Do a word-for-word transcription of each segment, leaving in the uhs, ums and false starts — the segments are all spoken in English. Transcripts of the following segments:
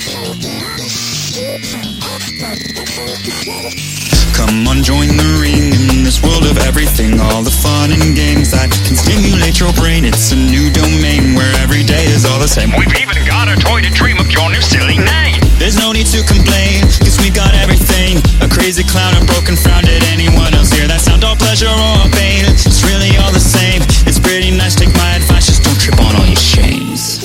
Come on, join the ring in this world of everything. All the fun and games that can stimulate your brain. It's a new domain where every day is all the same. We've even got a toy to dream of your new silly name. There's no need to complain, cause we've got everything. A crazy clown, a broken frown. Did anyone else hear that sound? All pleasure or pain, it's really all the same. It's pretty nice, take my advice, just don't trip on all your shames.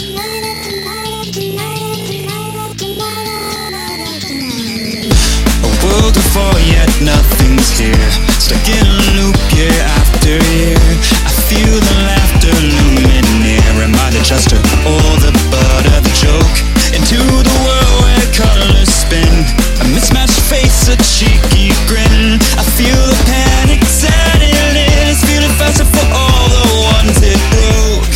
A world of four, yet nothing's here. Stuck in a loop year after year. I feel the laughter looming near. Am I the jester or the butt of the joke? Into the world where colors spin. A mismatched face, a cheeky grin. I feel the panic setting in. It's feeling faster for all the ones it broke.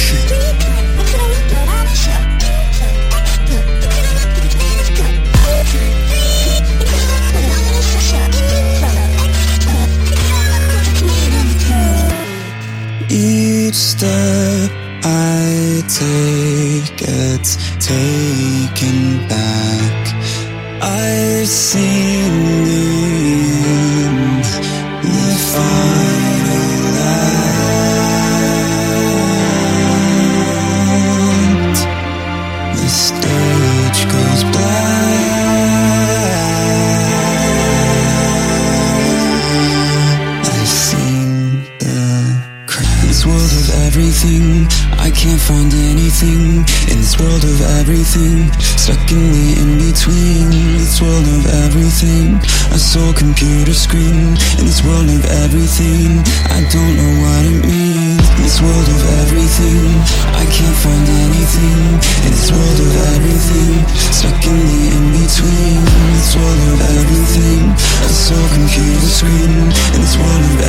Each step I take gets taken back. I've seen the end, the final act. The stage goes black. I've seen the cracks. This world of everything, I can't find anything. In this world of everything, stuck in the in-between. This world of everything, a sole computer screen. In this world of everything, I don't know what it means. In this world of everything, I can't find anything. In this world of everything, stuck in the in-between. This world of everything, a sole computer screen. In this world of